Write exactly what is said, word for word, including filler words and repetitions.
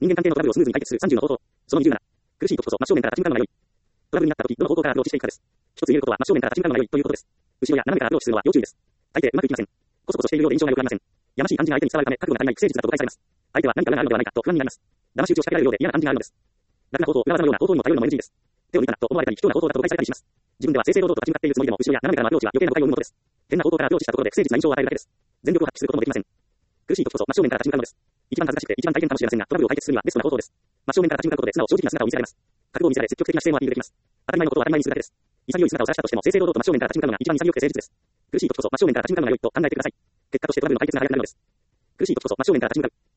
人間関係のトラブルをスムーズに解決するさんじゅうの方法。そのにじゅうなな。苦しい時こそ真正面から立ち向かうのが良い。トラブルになった時、どの方向からアプローチしていくかです。一つ言えることは真正面から立ち向かうのが良いということです。後ろや斜めからアプローチするのは要注意です。大抵うまくいきません。コソコソしているようで印象が良くありません。やましい感じが相手に伝わるため、覚悟が足りない不誠実なと誤解されます。相手は何か裏があるのではないかと不安になります。騙し討ちを仕掛けられるようで嫌な感じがあるのです。楽な方法、裏技のような方法にも頼るのも エヌジー です。手を抜いたなと思われたり、卑怯な方法だと誤解されたりします。自分では正々堂々と立ち向かっているつもりでも、後ろや斜めからのアプローチは余計な誤解を生むものです。変な方法からアプローチしたところで不誠実な印象を与えるだけです。全力を発揮することもできません。苦しい時こそ真正面から立ち向かうのです。一番恥ずかしくて一番大変かもしれませんが、トラブルを解決するにはベストな方法です。真正面から立ち向かうことで素直正直な姿を見せられます。覚悟を見せられ積極的な姿勢もアピールできます。当たり前のことを当たり前にするだけです。潔い姿を晒したとしても正々堂々と真正面から立ち向かうのが一番潔くて誠実です。苦しい時こそ真正面から立ち向かうのが良いと考えてください。結果としてトラブルの解決が早くなるのです。苦しい時こそ真正面から立ち向かう。